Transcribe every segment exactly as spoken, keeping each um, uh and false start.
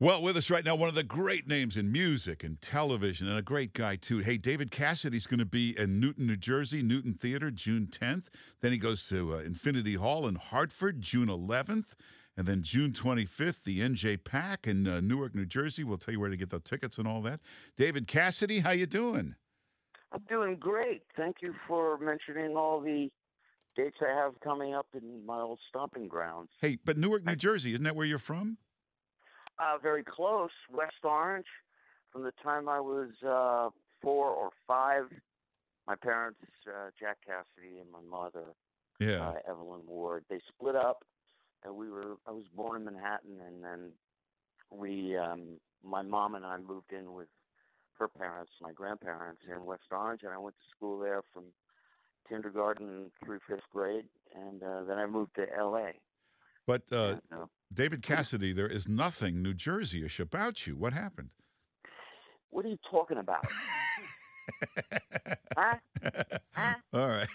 Well, with us right now, one of the great names in music and television, and a great guy, too. Hey, David Cassidy's going to be in Newton, New Jersey, Newton Theater, June tenth. Then he goes to uh, Infinity Hall in Hartford, June eleventh. And then June twenty-fifth, the N J PAC in uh, Newark, New Jersey. We'll tell you where to get the tickets and all that. David Cassidy, how you doing? I'm doing great. Thank you for mentioning all the dates I have coming up in my old stomping grounds. Hey, but Newark, New Jersey, isn't that where you're from? Uh, very close, West Orange. From the time I was uh, four or five, my parents, uh, Jack Cassidy and my mother, Yeah. uh, Evelyn Ward, they split up, and we were. I was born in Manhattan, and then we, um, my mom and I moved in with her parents, my grandparents, in West Orange, and I went to school there from kindergarten through fifth grade, and uh, then I moved to L A. But uh, And, uh, David Cassidy, there is nothing New Jersey-ish about you. What happened? What are you talking about? Huh? Huh? All right.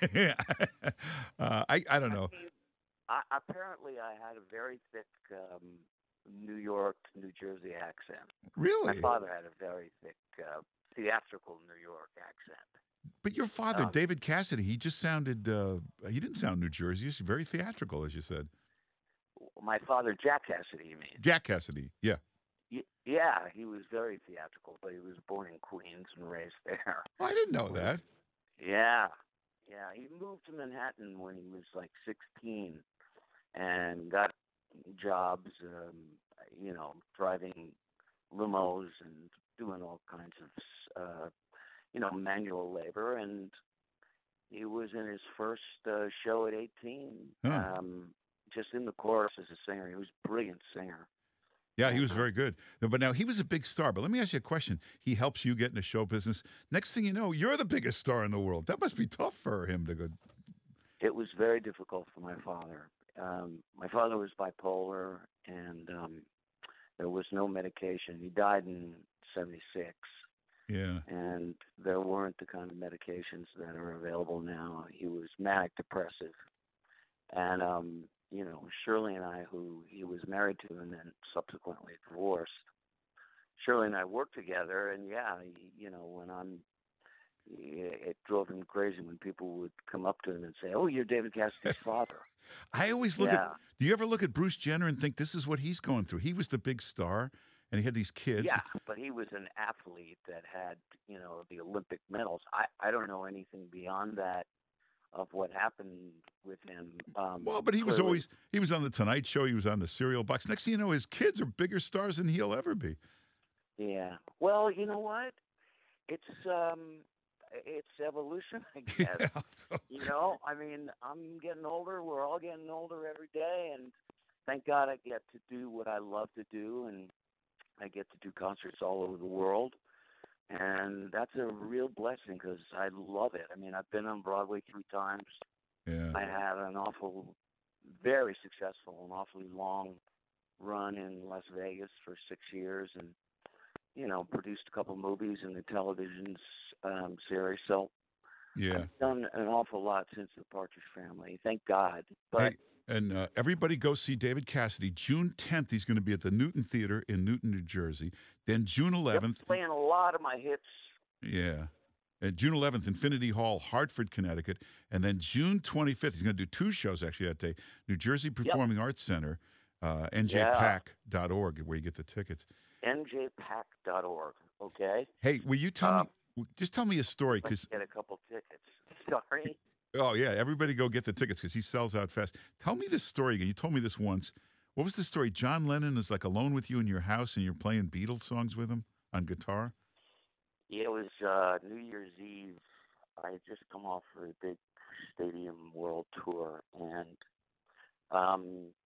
uh, I I don't know. I mean, I, apparently, I had a very thick um, New York, New Jersey accent. My Really? father had a very thick uh, theatrical New York accent. But your father, Um, David Cassidy, he just sounded, uh, he didn't sound New Jersey. He's very theatrical, as you said. My father, Jack Cassidy, you mean? Jack Cassidy, yeah. Y- yeah, he was very theatrical, but he was born in Queens and raised there. Oh, I didn't know that. Yeah, yeah. He moved to Manhattan when he was like sixteen, and got jobs, um, you know, driving limos and doing all kinds of, uh, you know, manual labor. And he was in his first uh, show at eighteen, Huh. um, just in the chorus as a singer. He was a brilliant singer. Yeah, he was very good. No, But now he was a big star. But let me ask you a question. He helps you get into show business. Next thing you know, you're the biggest star in the world. That must be tough for him to go. It was very difficult for my father. Um, my father was bipolar, and um, there was no medication. He died in seventy-six, Yeah. and there weren't the kind of medications that are available now. He was manic depressive. And, um, you know, Shirley and I, who he was married to and then subsequently divorced, Shirley and I worked together, and yeah, he, you know, when I'm, it drove him crazy when people would come up to him and say, "Oh, you're David Cassidy's father." I always look Yeah. at, do you ever look at Bruce Jenner and think this is what he's going through? He was the big star, and he had these kids. Yeah, but he was an athlete that had, you know, the Olympic medals. I, I don't know anything beyond that of what happened with him. Um, Well, but he was clearly- always, he was on the Tonight Show. He was on the cereal box. Next thing you know, his kids are bigger stars than he'll ever be. Yeah. Well, you know what? It's um, it's evolution, I guess. Yeah. You know, I mean, I'm getting older. We're all getting older every day, and thank God I get to do what I love to do, and I get to do concerts all over the world, and that's a real blessing because I love it. I mean, I've been on Broadway three times. Yeah. I had an awful, very successful, and awfully long run in Las Vegas for six years, and you know, produced a couple movies and the television um, series. So Yeah. I've done an awful lot since the Partridge Family. Thank God. But Hey, and uh, everybody go see David Cassidy. June tenth, he's going to be at the Newton Theater in Newton, New Jersey. Then June they're eleventh, playing a lot of my hits. yeah. And June eleventh, Infinity Hall, Hartford, Connecticut. And then June twenty-fifth, he's going to do two shows actually that day. New Jersey Performing Arts Center, uh, N J pac dot org, where you get the tickets. N J pac dot org. Okay. Hey, will you tell Um, me, just tell me a story, Let's because, get a couple tickets. Sorry. oh, yeah, everybody go get the tickets because he sells out fast. Tell me this story again. You told me this once. What was the story? John Lennon is like alone with you in your house and you're playing Beatles songs with him on guitar? Yeah, it was uh, New Year's Eve. I had just come off for a big stadium world tour, and um,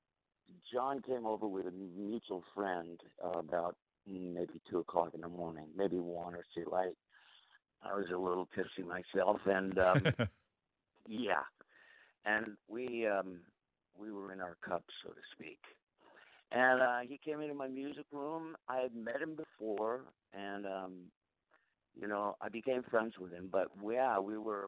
John came over with a mutual friend uh, about maybe two o'clock in the morning, maybe one or two. I I was a little tipsy myself, and um, yeah, and we um, we were in our cups, so to speak. And uh, he came into my music room. I had met him before, and um, you know, I became friends with him. But yeah, we were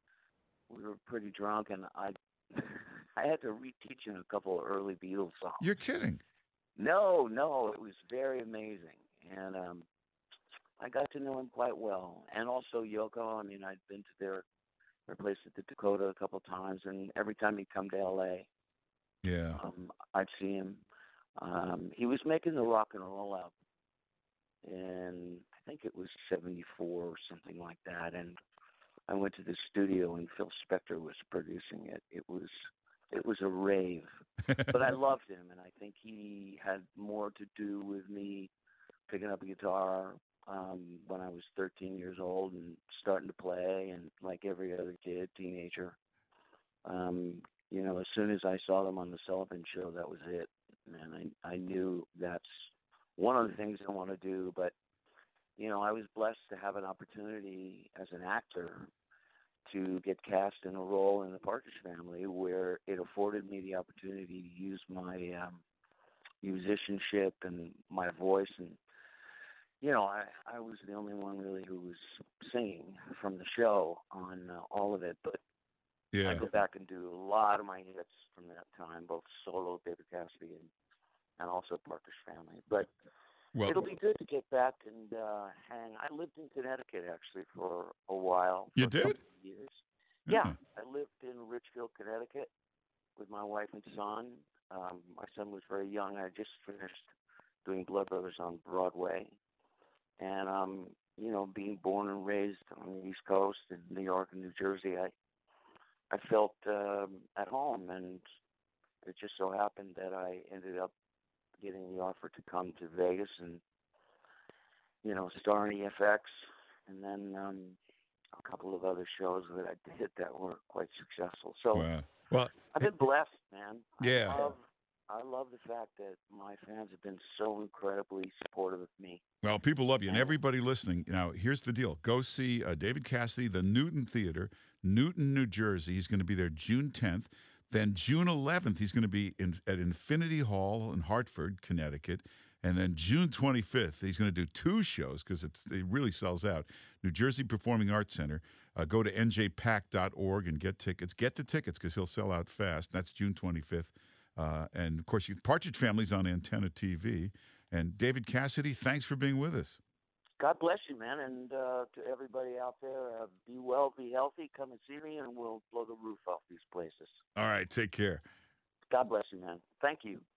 we were pretty drunk, and I I had to reteach him a couple of early Beatles songs. You're kidding. No, no, it was very amazing, and um, I got to know him quite well, and also Yoko. I mean, I'd been to their their place at the Dakota a couple times, and every time he'd come to L A, Yeah. um, I'd see him. Um, he was making the rock and roll album, and I think it was seventy-four or something like that. And I went to the studio, and Phil Spector was producing it. It was it was a rave, but I loved him, and I think he had more to do with me picking up a guitar um, when I was thirteen years old and starting to play, and like every other kid, teenager. Um, you know, as soon as I saw them on the Sullivan Show, that was it. Man, I I knew that's one of the things I want to do. But you know, I was blessed to have an opportunity as an actor to get cast in a role in the Partridge Family, where it afforded me the opportunity to use my um, musicianship and my voice. And you know, I I was the only one really who was singing from the show on uh, all of it, but I Yeah. go back and do a lot of my hits from that time, both solo, David Cassidy, and, and also Partridge Family. But Well, it'll be good to get back and uh, hang. I lived in Connecticut actually for a while, you for a couple did? of years. Yeah, Yeah. I lived in Richfield, Connecticut, with my wife and son. Um, my son was very young. I had just finished doing Blood Brothers on Broadway, and um, you know, being born and raised on the East Coast in New York and New Jersey, I I felt um, at home, and it just so happened that I ended up getting the offer to come to Vegas and you know star in E F X, and then um, a couple of other shows that I did that were quite successful. So Wow. Well, I've hey, been blessed, man. yeah. I love I love the fact that my fans have been so incredibly supportive of me. Well, people love you, and And everybody listening. Now, here's the deal: go see uh, David Cassidy, the Newton Theater, Newton, New Jersey. He's going to be there June tenth. Then June eleventh, he's going to be in, at Infinity Hall in Hartford, Connecticut. And then June twenty-fifth, he's going to do two shows because it really sells out. New Jersey Performing Arts Center. Uh, go to n j pack dot org and get tickets. Get the tickets because he'll sell out fast. That's June twenty-fifth. Uh, and, of course, you, Partridge Family's on Antenna T V. And David Cassidy, thanks for being with us. God bless you, man. And uh, to everybody out there, uh, be well, be healthy. Come and see me, and we'll blow the roof off these places. All right, take care. God bless you, man. Thank you.